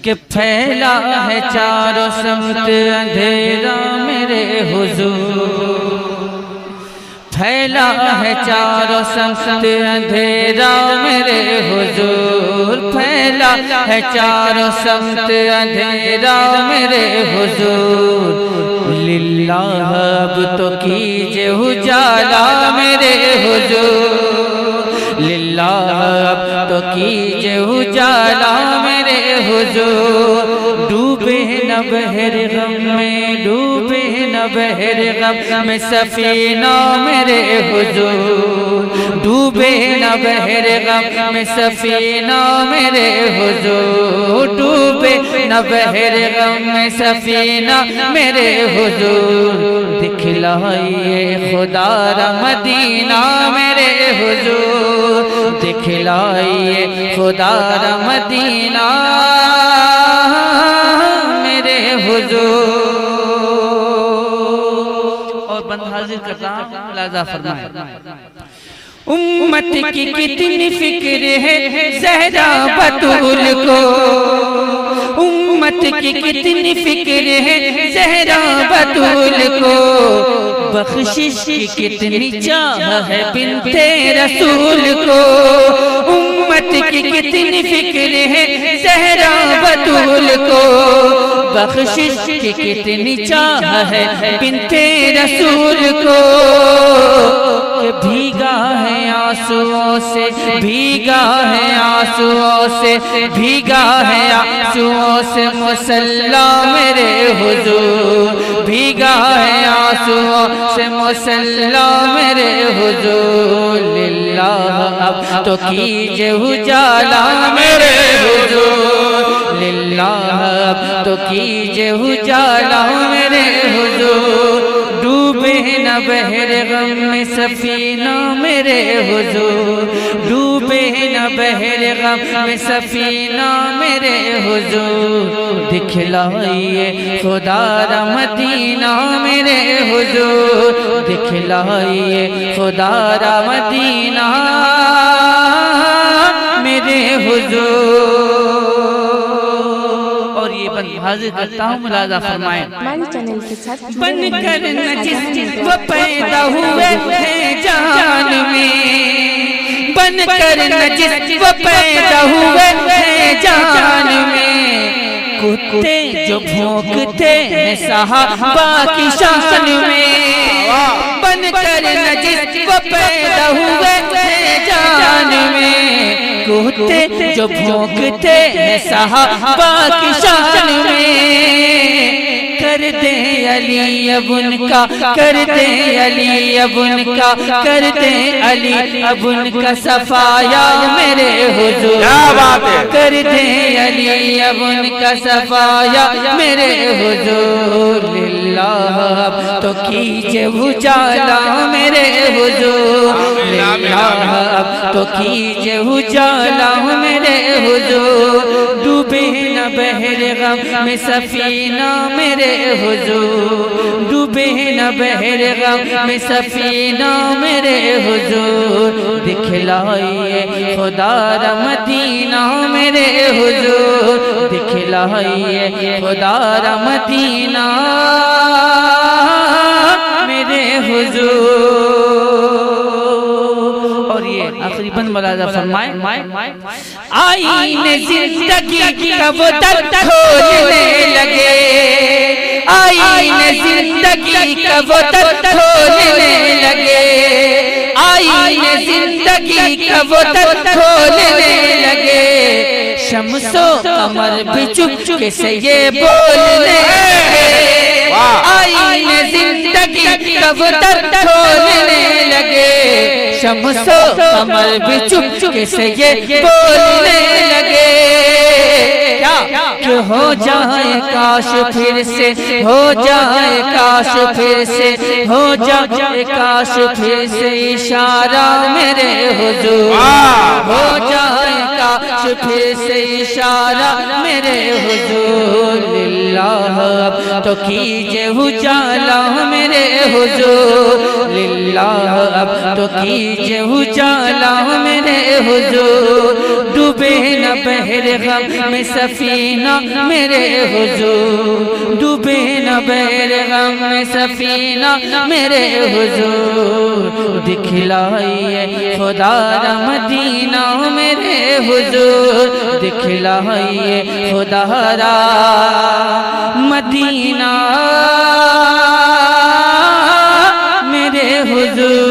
کہ پھیلا ہے چاروں سمت اندھیرا میرے حضور، پھیلا ہے چاروں سمت اندھیرا میرے حضور، پھیلا ہے چاروں سمت اندھیرا میرے حضور، للہ اب تو کیجئے اجالا میرے حضور، للہ اب تو کیجئے اجالا میرے حضور، ڈوبے نہ بحر غم میں، ڈوبے نہ بحر غم میں سفینہ میرے حضور، ڈوبے نہ بحر غم میں سفینہ میرے حضور، ڈوبے نہ بحر غم میں سفینہ میرے حضور، دکھلائیے خدا را مدینہ میرے حضور، دکھلائیے خدا را مدینہ میرے حضور۔ اور بند حاضر کرتا ہوں، ملاحظہ فرمائے، امت کی کتنی فکر ہے زہرا بطول کو، امت کی کتنی فکر ہے زہرا بطول کو، بخشش کی کتنی چاہ ہے بنت رسول کو، امت کی کتنی فکر ہے زہرا بطول کو، بخشش کی کتنی چاہ ہے بنت رسول کو، کہ بھیگا ہے آنسوؤں سے، بھیگا ہے آنسوؤں سے، بھیگا ہے آنسوؤں سے مصلی میرے حضور، بھیگا ہے آنسوؤں سے مصلی میرے حضور، للہ اب تو کیجئے اجالا میرے حضور، للہ اب تو کیجئے اجالا میرے حضور، ڈوبے نہ بحر غم میں سفینہ میرے حضور، ڈوبے نہ بحر غم میں سفینہ میرے حضور، دکھلائیے خدا را مدینہ میرے حضور، دکھلائیے خدا را مدینہ میرے حضور۔ اور یہ بند حاضر کرتا ہوں، ملاحظہ فرمائیں، بن کر نجس وہ پیدا ہوئے ہیں جہان میں، بن کر نجس وہ پیدا ہوئے ہیں جہان میں، کتے جو بھونکتے ہیں صحابہ کی شان میں، بن کر نجس وہ پیدا ہوئے ہیں جہان میں، کتے جو بھونکتے ہیں صحابہ کی شان میں، کر دیں علی اب ان کا، کر دیں علی اب ان کا، کر دیں علی اب ان کا صفایا میرے حضور، کر دیں علی اب ان کا صفایا میرے حضور، للہ اب تو کیجئے اجالا میرے حضور، للہ اب تو کیجئے اجالا میرے حضور، ڈوبے نہ بحر غم میں سفینہ میرے حضور، ڈوبے نہ بحر غم میں سفینہ میرے حضور، دکھلائیے خدا را مدینہ میرے حضور، دکھلائیے خدا را مدینہ میرے حضور۔ اور یہ آخری بند ملاحظہ فرمائیں، آئین زندگی کا وہ در کھولنے لگے، آئین زندگی کا وہ در کھولنے لگے، آئین زندگی کا وہ در کھولنے لگے، شمس و قمر بھی چپ سے یہ بولنے لگے، آئین زندگی کا وہ در کھولنے لگے، شمس و قمر بھی چپ سے یہ بولنے لگے، کہ ہو جائے کاش پھر سے، ہو جائے کاش پھر سے، ہو جائے کاش پھر سے اشارہ میرے حضور، ہو جائے کاش پھر سے اشارہ میرے حضور، للہ اب تو کیجئے اجالا میرے حضور للہ اب تو کیجئے اجالا میرے حضور ڈوبے نہ بحر غم میں سفینہ میرے حضور ڈوبے نہ بحر غم میں سفینہ میرے حضور دکھلائیے خدا را مدینہ میرے حضور دکھلائیے خدا را مدینہ میرے حضور